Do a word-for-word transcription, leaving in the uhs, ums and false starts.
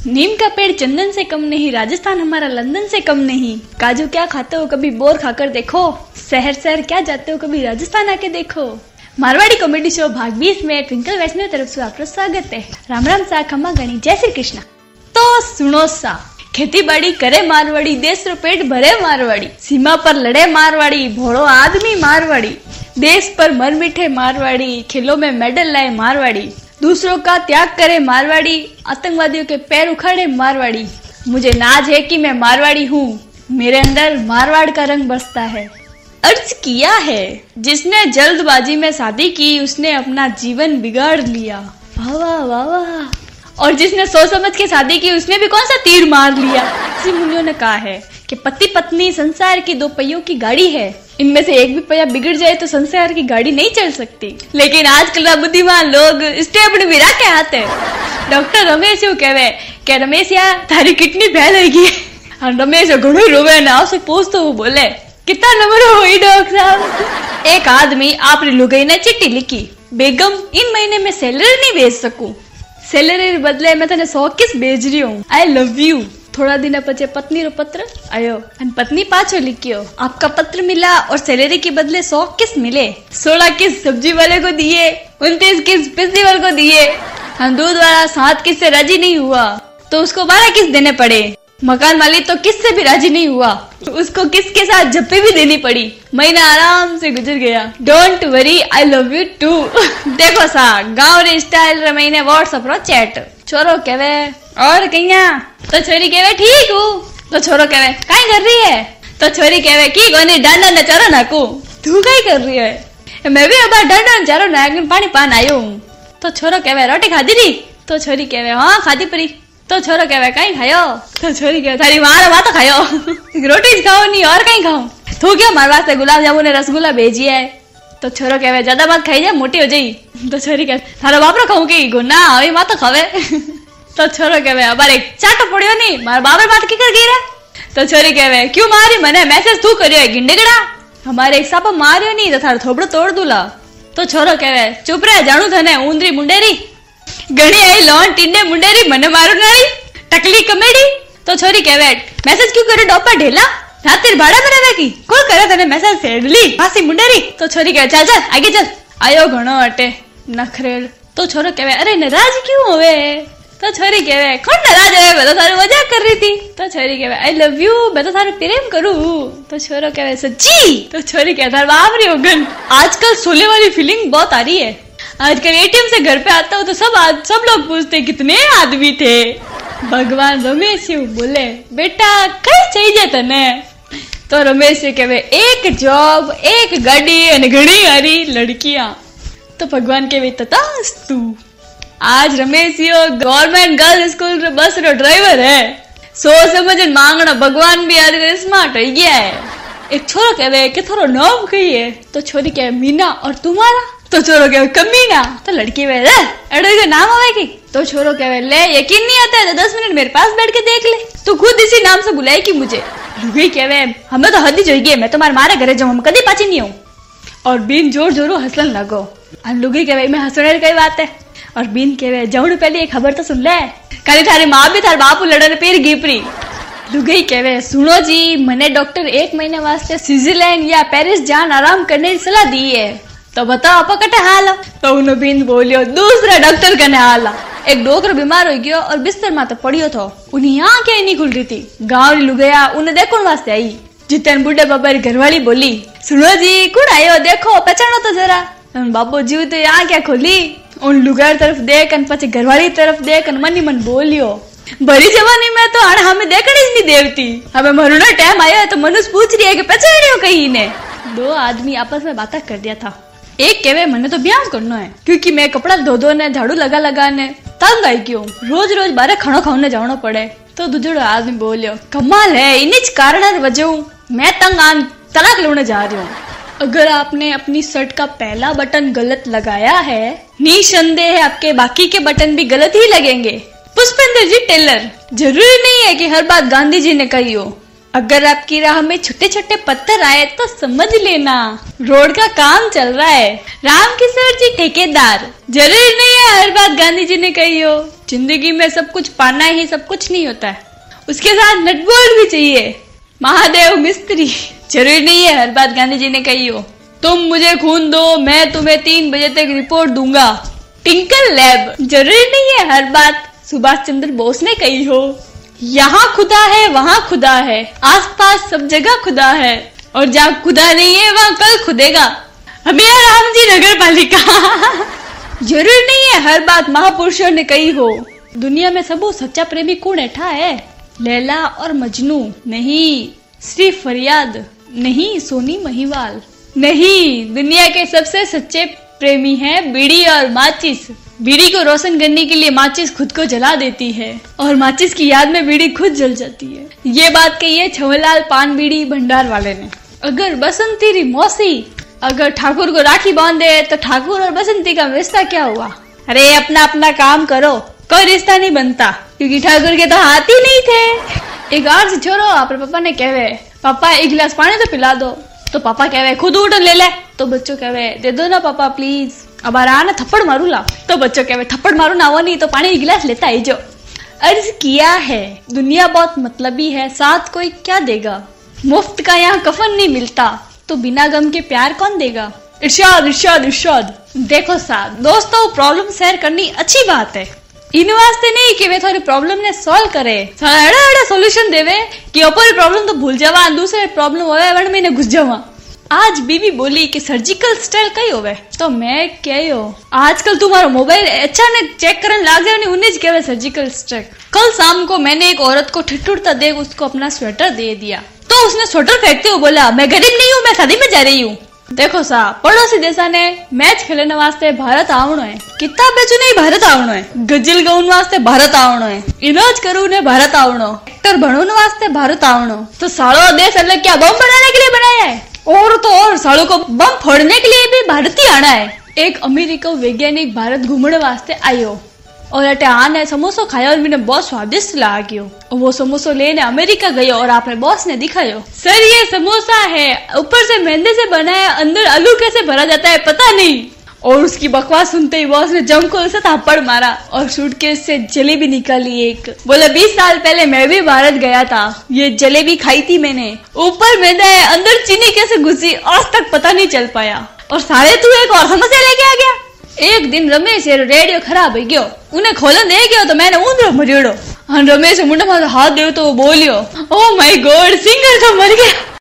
नीम का पेड़ चंदन से कम नहीं, राजस्थान हमारा लंदन से कम नहीं। काजू क्या खाते हो कभी बोर खाकर देखो, शहर शहर क्या जाते हो कभी राजस्थान आके देखो। मारवाड़ी कॉमेडी शो भाग बीस में ट्विंकल वैष्णव तरफ से आपका स्वागत है। राम राम सा खम्मा गणी, जय श्री कृष्ण। तो सुनो सा, खेती बाड़ी करे मारवाड़ी, देश रो पेट भरे मारवाड़ी, सीमा पर लड़े मारवाड़ी, भोड़ो आदमी मारवाड़ी, देश पर मर मिठे मारवाड़ी, खेलों में मेडल लाए मारवाड़ी, दूसरों का त्याग करे मारवाड़ी, आतंकवादियों के पैर उखाड़े मारवाड़ी। मुझे नाज है कि मैं मारवाड़ी हूँ, मेरे अंदर मारवाड़ का रंग बसता है। अर्ज किया है, जिसने जल्दबाजी में शादी की उसने अपना जीवन बिगाड़ लिया। वाह वाह वाह वाह। और जिसने सोच समझ के शादी की उसने भी कौन सा तीर मार लिया। ऋषि मुनियों ने कहा है कि पति पत्नी संसार की दो पहियों की गाड़ी है, इनमें से एक भी पहिया बिगड़ जाए तो संसार की गाड़ी नहीं चल सकती। लेकिन आजकल बुद्धिमान लोग स्टेपनी भी रखे हाथ है। डॉक्टर रमेश यू कहवे कि रमेश या थारी किडनी फेल होगी। और रमेश घणो रोवे ने आपसे पूछ तो वो बोले कितना नंबर हुई डॉक्टर साहब। एक आदमी आपने लुगाई ने चिट्ठी लिखी, बेगम इन महीने में सैलरी नहीं भेज सकूं, सैलरी बदले मैं तने सौ किस भेज रही हूँ, आई लव यू। थोड़ा दिन पचे पत्नी रो पत्र आयो और पत्नी पाछो लिखियो, आपका पत्र मिला और सैलरी के बदले सौ किस मिले। सोलह किस सब्जी वाले को दिए, उनतीस किस बिजली वाले को दिए। हम दूध वाला सात किस से राजी नहीं हुआ तो उसको बारह किस देने पड़े। मकान मालिक तो किस से भी राजी नहीं हुआ तो उसको किसके साथ झप्पे भी देनी पड़ी। महीना आराम से गुजर गया। Don't worry I love you too. देखो सा गाँव रे स्टाइल रे महीने व्हाट्सएप रो चैट। छोरो कहवे और कहिया तो छोरी कहवे ठीक हूँ, तो छोरो कहवे काई कर रही है, तो छोरी कहवे की कोनी डांडा ने चारो नाकू, तू काई कर रही है, मैं भी अब डांडा ने चारो नाक पानी पान आयो हूँ। तो छोरो कहवे रोटी खाधी री, तो छोरी कहवे हाँ खाधी परी। तो छोरो कहवे कहीं खायो, तो छोरी कहवे थारी मार बात तो खायो। रोटी खाओ नहीं और कहीं खाओ। तू क्या मार वास्ते गुलाब जामुन ने रसगुल्ला भेजी है। तो छोरो कहवे ज्यादा बात खाई जाए मोटी हो जाई। तो छोरी कहवे थारा बापरो खाऊं की गुना अभी मां तो खावे। तो छोरो कहवे अबारे चाटो पड़ियो नहीं, मार बाबर बात की कर गई रे। तो छोरी कहवे क्यों मारी मने, मैसेज तू करियो है गिंडेगड़ा, हमारे एक सापा मारियो नहीं तो थारो थोबड़ो तोड़ दूला। तो छोरो कहवे चुप रे जाणू थने ऊंदरी मुंडेरी, घणी आई लोन टिंडे मुंडेरी मने मारू नारी टकली कमेडी। तो छोरी कहवे मैसेज क्यों करे डोपा ढेला, रातिर भाड़ा में रहे की कोई करे तने मैसेज फेडली फासी मुंडेरी। तो छोरी कहवे चल चल आगे चल, आयो घणो अटे नखरेल। तो छोरो कहवे अरे नाराज क्यों होवे। तो छोरी कहवे कौन नाराज है, मैं तो थारी मजाक कर रही थी। तो छोरी कहवे आई लव यू, मैं तो थारे प्रेम करूं। तो छोरो कहवे सच्ची। तो छोरी कहवे थार बाप रे होगन। आजकल सोले वाली फीलिंग बहुत आ रही है। आजकल एटीएम से घर पे आता हो तो सब आज सब लोग पूछते कितने आदमी थे। भगवान रमेश बोले बेटा कई चाहिए तने। तो रमेश कहवे एक जॉब, एक गाड़ी और घणी हारी लड़कियां। तो भगवान कहवे तथास्तु। आज रमेश यो गवर्नमेंट गर्ल्स स्कूल रे बस रो ड्राइवर है। सोच समझ मांगना भगवान भी आज स्मार्ट हो गया है। एक छोरो कहवे कि थोरो नाम कहिए। तो छोरी कहवे मीना और तुम्हारा। तो छोरो कहवे कमीना। तो लड़की वे अड़े का नाम आवेगी। तो छोरो कहवे ले यकीन नहीं आता है तो दस मिनट मेरे पास बैठ के देख ले, तू खुद इसी नाम से बुलाएगी मुझे। लुगाई कहवे हमें तो हद ही जोगी है, मैं तुम्हारे मारे घरे जाऊं, हम कदी पाची नहीं हूँ। और बीन जोर जोरो हंसन लगो। और लुगाई कहवे मैं हंसने कई बात है। और बीन कहवे जाऊं पहले एक खबर तो सुन ले, कल थारी माँ भी थार बापू लड़ने पेर गिपरी। लुगाई कहवे सुनो जी, मने डॉक्टर एक महीने वास्ते स्विट्जरलैंड या पेरिस जान आराम करने की सलाह दी है, तो बताओ आप कटे हाल। तो उन्होंने बीन बोलियो दूसरा डॉक्टर कने हाल। एक डॉक्टर बीमार हो गयो और बिस्तर में तो पड़ियो थो, उन्हें यहाँ क्या नहीं खुल रही थी। गाँव लुगाया उन्हें देखने वास्ते आई। जितन बुढ़े बाबा घरवाली बोली सुनो जी कुड़ आयो देखो पहचानो तो जरा। बाबू जी तो यहाँ क्या खोली, उन लुगार तरफ देख पचे घरवाली तरफ देख मनी मन बोलियो भरी जवानी में तो आने हमें देखने नहीं देवती, हमें मरुना टाइम आया तो मनुष्य पूछ रही है कि पहचानियो कहीं ने। दो आदमी आपस में बातें कर दिया था। एक कहवे मैंने तो ब्याह करना है क्योंकि मैं कपड़ा धो धो ने झाड़ू लगा लगा ने तंग आई क्यों, रोज रोज बारे खाना खाने जाना पड़े। तो दूसरो आदमी बोलियो कमाल है, इन्हीं कारण वजह मैं तंग आन तलाक लेने जा रही हूँ। अगर आपने अपनी शर्ट का पहला बटन गलत लगाया है निसंदेह आपके बाकी के बटन भी गलत ही लगेंगे। पुष्पेंद्र जी टेलर, जरूरी नहीं है कि हर बात गांधी जी ने कही हो। अगर आपकी राह में छोटे छोटे पत्थर आए तो समझ लेना रोड का काम चल रहा है। राम किशोर जी ठेकेदार, जरूरी नहीं है हर बात गांधी जी ने कही हो। जिंदगी में सब कुछ पाना ही सब कुछ नहीं होता है, उसके साथ नटबोल्ट भी चाहिए। महादेव मिस्त्री, जरूरी नहीं है हर बात गांधी जी ने कही हो। तुम मुझे खून दो, मैं तुम्हें तीन बजे तक रिपोर्ट दूंगा। टिंकल लैब, जरूरी नहीं है हर बात सुभाष चंद्र बोस ने कही हो। यहाँ खुदा है वहाँ खुदा है, आसपास सब जगह खुदा है, और जहाँ खुदा नहीं है वहाँ कल खुदेगा। अभी राम जी नगर पालिका। जरूरी नहीं है हर बात महापुरुषों ने कही हो। दुनिया में सबो सच्चा प्रेमी कौन ऐठा है? लैला और मजनू नहीं, श्री फरियाद नहीं, सोनी महिवाल नहीं। दुनिया के सबसे सच्चे प्रेमी हैं बीड़ी और माचिस। बीड़ी को रोशन करने के लिए माचिस खुद को जला देती है और माचिस की याद में बीड़ी खुद जल जाती है। ये बात कही है छवनलाल पान बीड़ी भंडार वाले ने। अगर बसंती री मौसी अगर ठाकुर को राखी बांधे तो ठाकुर और बसंती का रिश्ता क्या हुआ? अरे अपना अपना काम करो, कोई रिश्ता नहीं बनता, क्योंकि ठाकुर के तो हाथ ही नहीं थे। एक आर से छोरो अपने पापा ने कहवे, पापा एक गिलास पानी तो पिला दो। तो पापा कहवे खुद उठ ले ले। तो बच्चों कहवे दे दो ना पापा प्लीज। अब आना थप्पड़ मारू ला। तो बच्चों कहवे थप्पड़ मारू ना, वो नहीं तो पानी एक गिलास लेता ही जो। अर्ज किया है दुनिया बहुत मतलबी है, साथ कोई क्या देगा। मुफ्त का यहाँ कफन नहीं मिलता, तो बिना गम के प्यार कौन देगा। इरशाद इरशाद इरशाद। देखो साहब दोस्तों, प्रॉब्लम शेयर करनी अच्छी बात है। इन वास्ते नहीं कि वे थोड़ी प्रॉब्लम ने सॉल्व करे, एड़ा एड़ा सॉल्यूशन देवे कि ऊपर प्रॉब्लम तो भूल जावा, दूसरे प्रॉब्लम होवे वन में घुस जावा। आज बीबी बोली कि सर्जिकल स्टाइल कई होवे, तो मैं कहो आजकल तुम्हारा मोबाइल अचानक चेक करने लाग जाए उन्हें कहवे सर्जिकल स्ट्राइक। कल शाम को मैंने एक औरत को ठिठुरता देख उसको अपना स्वेटर दे दिया, तो उसने स्वेटर फेंकते हुए बोला मैं गरीब नहीं हूँ, मैं शादी में जा रही हूँ। देखो साहब पड़ोसी देशा ने मैच खेलने वास्ते भारत आवनो है, किताब बेचू नहीं भारत आवनो है, गजल गाउन वास्ते भारत आवनो है, इलाज करू ने भारत आवनो, एक्टर बनने वास्ते भारत आवनो। तो सालो देश अलग क्या बम बनाने के लिए बनाया है? और तो और सालों को बम फोड़ने के लिए भी भारत ही आना है। एक अमेरिका वैज्ञानिक भारत घूमने वास्ते आयो और अटे आने समोसो खाया और मैंने बहुत स्वादिष्ट लाग्यो। वो समोसो लेने अमेरिका गयो और आपने बॉस ने दिखायो, सर ये समोसा है, ऊपर से मैदे से बना है, अंदर आलू कैसे भरा जाता है पता नहीं। और उसकी बकवास सुनते ही बॉस ने जम को उसे थप्पड़ मारा और सूटकेस से जलेबी निकाली एक। बोले बीस साल पहले मैं भी भारत गया था, ये जलेबी खाई थी मैंने, ऊपर मैदा है, अंदर चीनी कैसे घुसी आज तक पता नहीं चल पाया। और सारे तू एक और समस्या लेके आ गया। एक दिन रमेश रेडियो खराब हो गयो, उन्हें खोलन दे गयो तो मैंने ऊंधरो मरियोड़ो। रमेश मुंडा में हाथ दे तो वो बोलियो ओ माय गॉड सिंगर तो मर गया।